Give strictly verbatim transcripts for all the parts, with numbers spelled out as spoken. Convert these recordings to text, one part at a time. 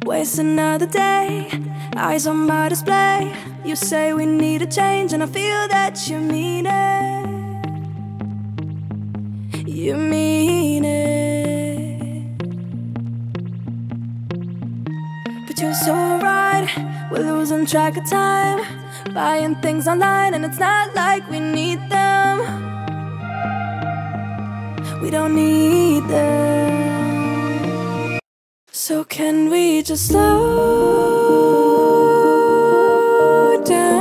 Waste another day, eyes on my display. You say we need a change, and I feel that you mean it. You mean it. But you're so right, we're losing track of time, buying things online, and it's not like we need them. We don't need them. So can we just slow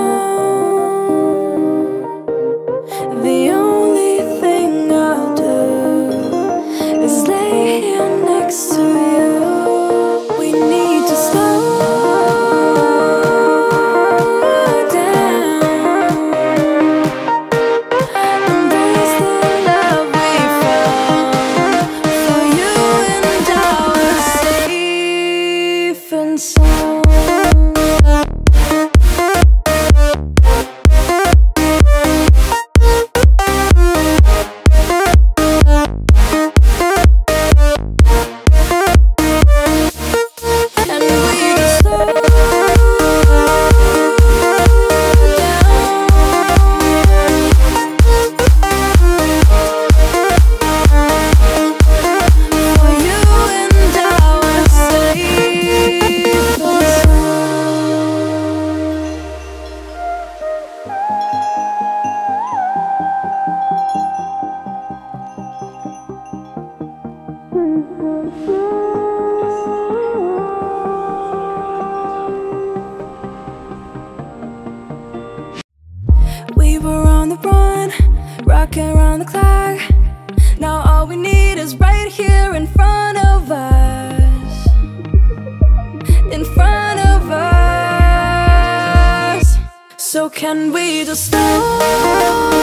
down? The only thing I'll do is lay here next to you. We need to slow down. Embrace the love we found. For you and I were safe and sound. We were on the run, rocking around the clock. Now all we need is right here in front of us. In front of us. So can we just slow